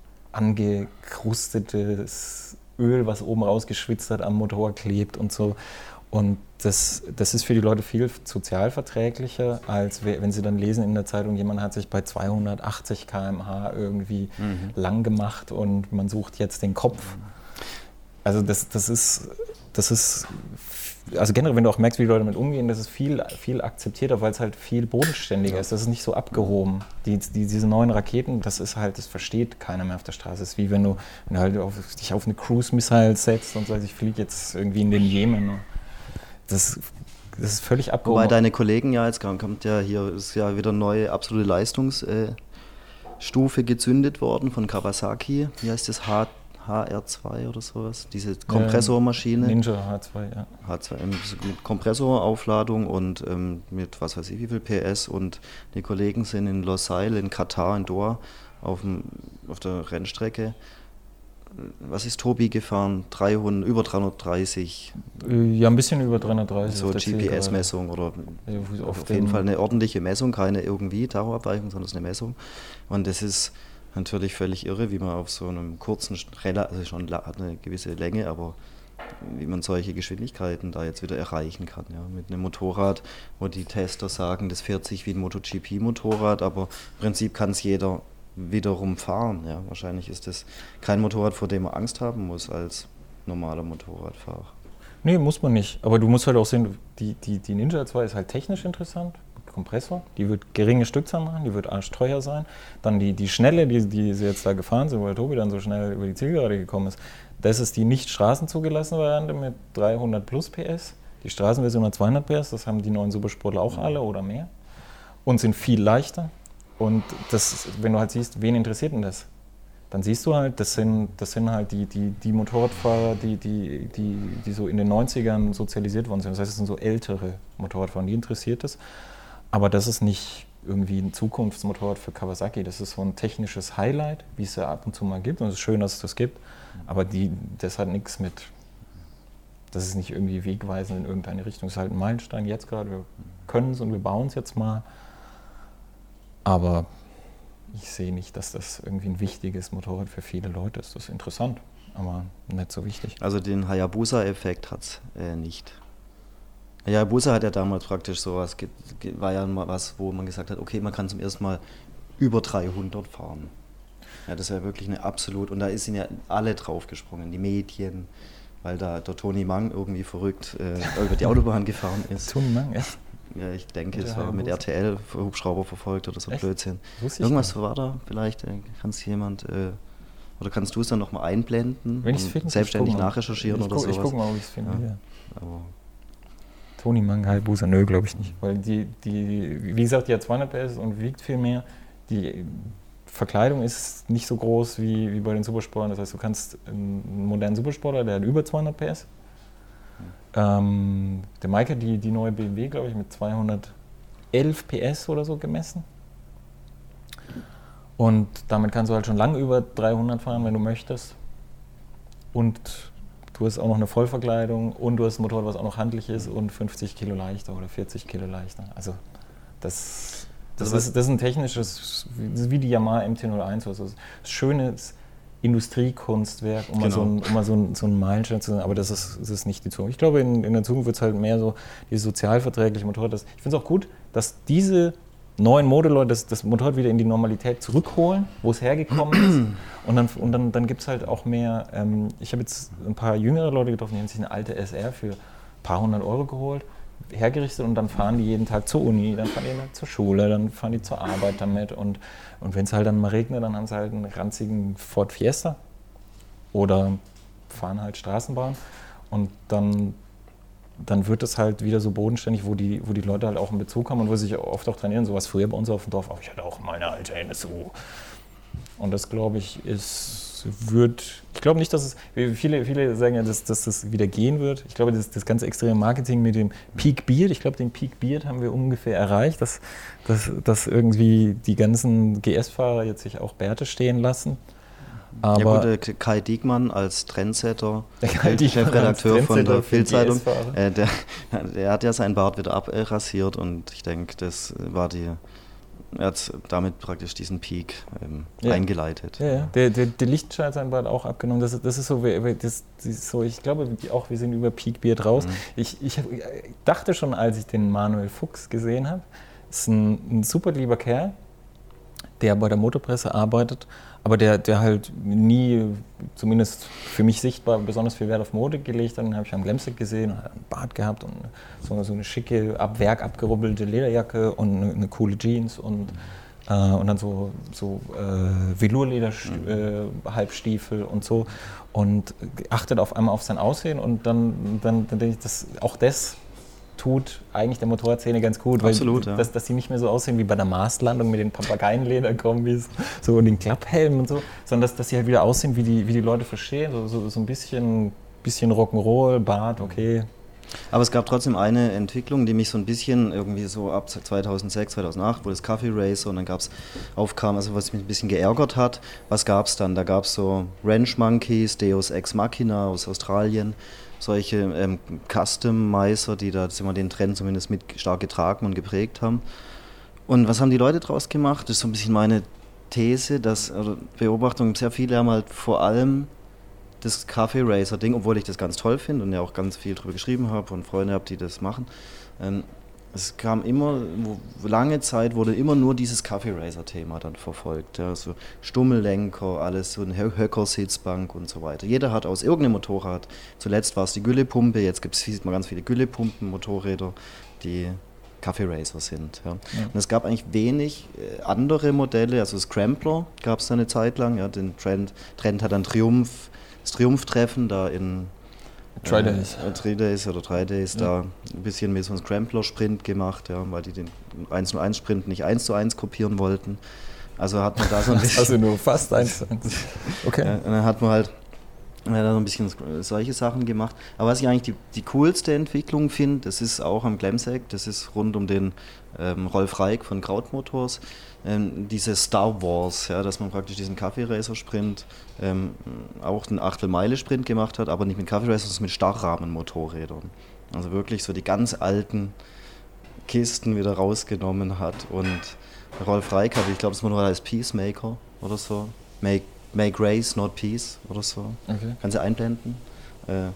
angekrustetes Öl, was oben rausgeschwitzt hat, am Motor klebt und so. Und das, das ist für die Leute viel sozialverträglicher, als wenn sie dann lesen in der Zeitung, jemand hat sich bei zweihundertachtzig Kilometer pro Stunde irgendwie mhm. lang gemacht und man sucht jetzt den Kopf. Also das, das ist, das ist, also generell, wenn du auch merkst, wie die Leute damit umgehen, das ist viel, viel akzeptierter, weil es halt viel bodenständiger ja. ist. Das ist nicht so abgehoben. Die, die, diese neuen Raketen, das ist halt, das versteht keiner mehr auf der Straße. Das ist wie wenn du, wenn du halt auf, dich auf eine Cruise-Missile setzt und sagst, ich fliege jetzt irgendwie in den Jemen. Das, das ist völlig abgehoben. Wobei deine Kollegen ja, jetzt kommt ja hier, ist ja wieder eine neue absolute Leistungsstufe gezündet worden von Kawasaki. Wie heißt das? H R zwei oder sowas? Diese Kompressormaschine. Ninja H zwei, ja. H zwei, mit Kompressoraufladung und ähm, mit was weiß ich wie viel P S. Und die Kollegen sind in Losail, in Katar, in Doha, auf, dem, auf der Rennstrecke. Was ist Tobi gefahren? dreihundert, über dreihundertdreißig? Ja, ein bisschen über dreihundertdreißig. So G P S-Messung oder ja, auf, auf jeden Fall eine ordentliche Messung, keine irgendwie Tachoabweichung, sondern es ist eine Messung. Und das ist natürlich völlig irre, wie man auf so einem kurzen, also schon hat eine gewisse Länge, aber wie man solche Geschwindigkeiten da jetzt wieder erreichen kann. Ja. Mit einem Motorrad, wo die Tester sagen, das fährt sich wie ein MotoGP-Motorrad, aber im Prinzip kann es jeder wiederum fahren. Ja. Wahrscheinlich ist das kein Motorrad, vor dem man Angst haben muss als normaler Motorradfahrer. Nee, muss man nicht. Aber du musst halt auch sehen, die, die, die Ninja zwei ist halt technisch interessant. Kompressor, die wird geringe Stückzahl machen, die wird arschteuer sein. Dann die, die Schnelle, die, die sie jetzt da gefahren sind, wo der Tobi dann so schnell über die Zielgerade gekommen ist, das ist die nicht straßenzugelassene Variante mit dreihundert plus P S. Die Straßenversion hat zweihundert P S, das haben die neuen Supersportler auch alle oder mehr. Und sind viel leichter. Und das, wenn du halt siehst, wen interessiert denn das? Dann siehst du halt, das sind, das sind halt die, die, die Motorradfahrer, die, die, die, die so in den neunzigern sozialisiert worden sind. Das heißt, es sind so ältere Motorradfahrer, die interessiert das. Aber das ist nicht irgendwie ein Zukunftsmotorrad für Kawasaki. Das ist so ein technisches Highlight, wie es ja ab und zu mal gibt. Und es ist schön, dass es das gibt. Aber die, das hat nichts mit, das ist nicht irgendwie wegweisend in irgendeine Richtung. Es ist halt ein Meilenstein jetzt gerade. Wir können es und wir bauen es jetzt mal. Aber ich sehe nicht, dass das irgendwie ein wichtiges Motorrad für viele Leute ist. Das ist interessant, aber nicht so wichtig. Also den Hayabusa-Effekt hat es äh, nicht. Hayabusa hat ja damals praktisch sowas, war ja mal was, wo man gesagt hat, okay, man kann zum ersten Mal über dreihundert fahren. Ja, das wäre wirklich eine absolut, und da sind ja alle draufgesprungen, die Medien, weil da der Toni Mang irgendwie verrückt äh, über die Autobahn gefahren ist. Toni Mang, ja? Ja, ich denke, es war mit R T L Hubschrauber verfolgt oder so. Echt? Blödsinn. Irgendwas war da, vielleicht äh, kannst jemand, äh, oder kannst du es dann nochmal einblenden Wenn und find, selbstständig nachrecherchieren oder guck, sowas? Ich gucke mal, ob ich es finde. Ja. Ja. Aber Toni Mang, Hayabusa, nö, glaube ich nicht. Weil die, die, wie gesagt, die hat zweihundert P S und wiegt viel mehr. Die Verkleidung ist nicht so groß wie, wie bei den Supersportlern. Das heißt, du kannst einen modernen Supersportler, der hat über zweihundert P S. Ähm, der Maike, die, die neue B M W, glaube ich, mit zweihundertelf P S oder so gemessen. Und damit kannst du halt schon lange über dreihundert fahren, wenn du möchtest. Und du hast auch noch eine Vollverkleidung und du hast ein Motorrad, was auch noch handlich ist und fünfzig Kilo leichter oder vierzig Kilo leichter. Also das, das, das, ist, das ist ein technisches, das ist wie die Yamaha M T null eins. Also das schönes Industriekunstwerk, um, genau. mal, so ein, um mal so ein, so ein Meilenstein zu sein, aber das ist, das ist nicht die Zukunft. Ich glaube, in, in der Zukunft wird es halt mehr so dieses sozialverträgliche Motorrad. Das, ich finde es auch gut, dass diese neuen Modeleute das, das Motorrad wieder in die Normalität zurückholen, wo es hergekommen ist. Und dann, und dann, dann gibt es halt auch mehr, ähm, ich habe jetzt ein paar jüngere Leute getroffen, die haben sich eine alte S R für ein paar hundert Euro geholt, hergerichtet und dann fahren die jeden Tag zur Uni, dann fahren die jeden Tag zur Schule, dann fahren die zur Arbeit damit und, und wenn es halt dann mal regnet, dann haben sie halt einen ranzigen Ford Fiesta oder fahren halt Straßenbahn und dann, dann wird es halt wieder so bodenständig, wo die, wo die Leute halt auch einen Bezug haben und wo sie sich oft auch trainieren, sowas früher bei uns auf dem Dorf, auch ich hatte auch meine alte N S U. Und das, glaube ich, ist, wird, ich glaube nicht, dass es, viele, viele sagen ja, dass, dass das wieder gehen wird. Ich glaube, das, das ganze extreme Marketing mit dem Peak Beard, ich glaube, den Peak Beard haben wir ungefähr erreicht, dass, dass, dass irgendwie die ganzen G S-Fahrer jetzt sich auch Bärte stehen lassen. Aber ja gut, Kai Diekmann als Trendsetter, der Kai Diekmann Chefredakteur als von der Trendsetter Bild-Zeitung, äh, der, der hat ja seinen Bart wieder abrasiert und ich denke, das war die, er hat damit praktisch diesen Peak ähm, ja. eingeleitet. Ja, ja. Der, der, der Lichtschein hat seinen Bart auch abgenommen. Das, das ist so, das, das ist so, ich glaube auch, wir sind über Peak Beard raus. Mhm. Ich, ich, ich dachte schon, als ich den Manuel Fuchs gesehen habe, ist ein, ein super lieber Kerl, der bei der Motorpresse arbeitet, aber der, der halt nie, zumindest für mich sichtbar, besonders viel Wert auf Mode gelegt hat. Den habe ich am Glemsek gesehen, hat einen Bart gehabt und so, so eine schicke, ab Werk abgerubbelte Lederjacke und eine, eine coole Jeans und, äh, und dann so, so äh, Velour-Leder-Halbstiefel und so und achtet auf einmal auf sein Aussehen und dann, dann, dann denke ich, dass auch das tut eigentlich der Motorradszene ganz gut, Absolut, weil ja. dass, dass die nicht mehr so aussehen wie bei der Marslandung mit den Papageienlederkombis so und den Klapphelmen und so, sondern dass, dass sie halt wieder aussehen, wie die, wie die Leute verstehen, so, so, so ein bisschen, bisschen Rock'n'Roll, Bart, okay. Aber es gab trotzdem eine Entwicklung, die mich so ein bisschen irgendwie so ab zweitausendsechs, zweitausendacht, wo das Coffee Racer und dann gab es aufkam, also was mich ein bisschen geärgert hat, was gab es dann? Da gab es so Ranch Monkeys, Deus Ex Machina aus Australien, solche ähm, Custom-Meister, die da immer den Trend zumindest mit stark getragen und geprägt haben. Und was haben die Leute draus gemacht? Das ist so ein bisschen meine These, dass, oder Beobachtung, sehr viele haben halt vor allem das Coffee Racer Ding, obwohl ich das ganz toll finde und ja auch ganz viel drüber geschrieben habe und Freunde habe, die das machen. Ähm, es kam immer, wo, lange Zeit wurde immer nur dieses Coffee Racer Thema dann verfolgt. Ja, so Stummellenker, alles so eine Höcker-Sitzbank und so weiter. Jeder hat aus irgendeinem Motorrad, zuletzt war es die Güllepumpe, jetzt gibt es sieht man ganz viele Güllepumpen, Motorräder, die Coffee Racer sind. Ja. Ja. Und es gab eigentlich wenig äh, andere Modelle, also Scrambler gab es eine Zeit lang, ja, den Trend, Trend hat dann Triumph, das Triumph-Treffen da in Try Days. Äh, Three Days oder drei Days, ja. Da ein bisschen mit so einem Scrambler-Sprint gemacht, ja, weil die den eins zu eins Sprint nicht eins zu eins kopieren wollten. Also hat man da so ein bisschen... Also nur fast eins zu eins. Okay. Ja, und dann hat man halt ja, da so ein bisschen solche Sachen gemacht. Aber was ich eigentlich die, die coolste Entwicklung finde, das ist auch am Glemsek, das ist rund um den ähm, Rolf Reik von Krautmotors, ähm, diese Star Wars, ja, dass man praktisch diesen Kaffee-Racer-Sprint ähm, auch den Achtelmeile-Sprint gemacht hat, aber nicht mit Kaffee-Racer, sondern mit Starrahmenmotorrädern. Also wirklich so die ganz alten Kisten wieder rausgenommen hat. Und Rolf Reik hatte, ich glaube, das Motorrad heißt Peacemaker oder so. Make, make Race, not Peace oder so. Okay. Kannst du einblenden. Äh,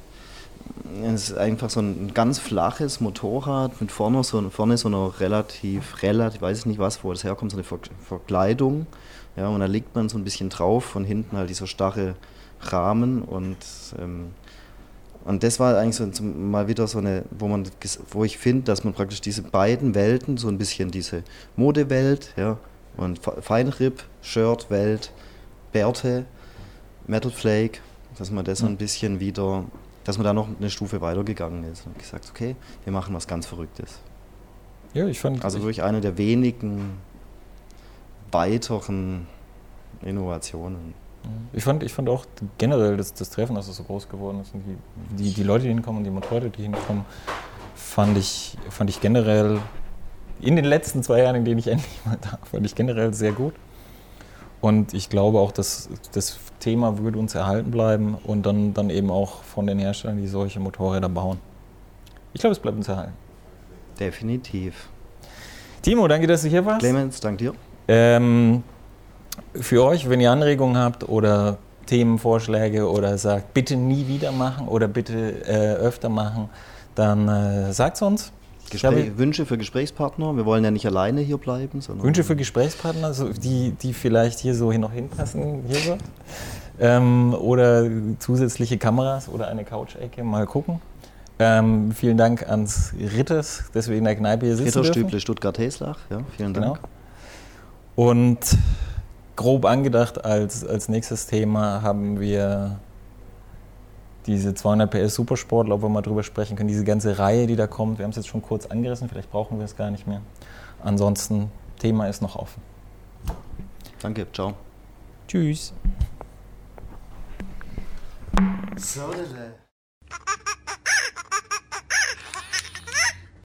es ist einfach so ein ganz flaches Motorrad mit vorne so, vorne so einer relativ, relativ, weiß ich nicht was, wo das herkommt, so eine Ver Verkleidung. Ja, und da liegt man so ein bisschen drauf, von hinten halt dieser starre Rahmen und ähm, und das war eigentlich so zum, mal wieder so eine, wo man, wo ich finde, dass man praktisch diese beiden Welten, so ein bisschen diese Modewelt, ja, und Feinripp-Shirt-Welt, Bärte, Metal Flake, dass man das so ein bisschen wieder, dass man da noch eine Stufe weitergegangen ist und gesagt, okay, wir machen was ganz Verrücktes. Ja, ich fand... Also wirklich eine der wenigen weiteren Innovationen. Ich fand, ich fand auch generell das, das Treffen, dass es so groß geworden ist und die, die, die Leute, die hinkommen und die Motorräder, die hinkommen, fand ich, fand ich generell in den letzten zwei Jahren, in denen ich endlich mal da war, fand ich generell sehr gut. Und ich glaube auch, dass das Thema würde uns erhalten bleiben und dann, dann eben auch von den Herstellern, die solche Motorräder bauen. Ich glaube, es bleibt uns erhalten. Definitiv. Timo, danke, dass du hier warst. Clemens, danke dir. Ähm, für euch, wenn ihr Anregungen habt oder Themenvorschläge oder sagt, bitte nie wieder machen oder bitte äh, öfter machen, dann äh, sagt es uns. Gespräch, Wünsche für Gesprächspartner? Wir wollen ja nicht alleine hier bleiben. Sondern Wünsche für Gesprächspartner, so die, die vielleicht hier so noch hinpassen, hier so. Ähm, oder zusätzliche Kameras oder eine Couch-Ecke, mal gucken. Ähm, vielen Dank ans Ritters, dass wir in der Kneipe hier sitzen Ritterstüble dürfen. Stuttgart-Heslach, ja, vielen Dank. Genau. Und grob angedacht als, als nächstes Thema haben wir diese zweihundert P S Supersportler, ob wir mal drüber sprechen können, diese ganze Reihe, die da kommt. Wir haben es jetzt schon kurz angerissen, vielleicht brauchen wir es gar nicht mehr. Ansonsten, Thema ist noch offen. Danke, ciao. Tschüss. So,